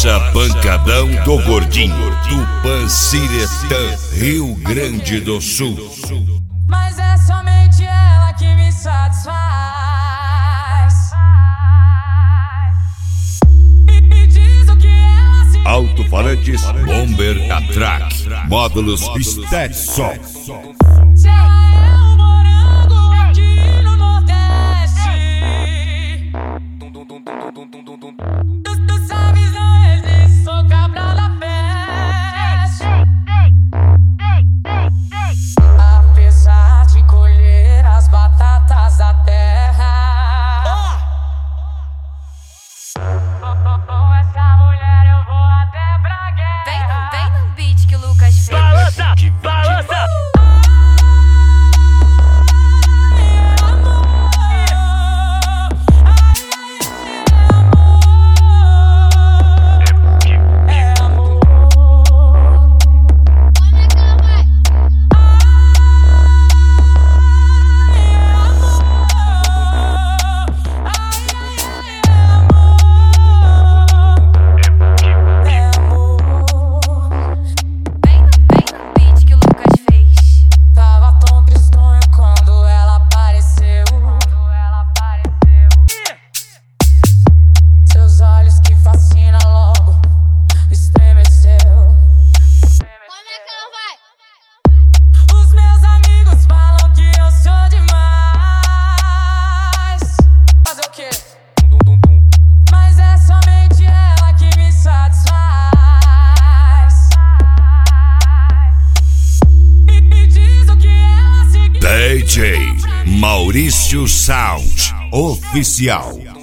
Força Pancadão do Gordinho, Tupanciretã, Rio Grande do Sul. Mas é somente ela que me satisfaz. E diz o que ela se... Alto-falantes Bomber Atrack, módulos Stetson. Se ela é o morango aqui no Nordeste, tu sabes não existe, sou cabra da peste. Apesar de colher as batatas da terra, com essa mulher eu vou até pra guerra. Vem no beat que o Lucas fez. Balança, balança. DJ Maurício Sound Oficial.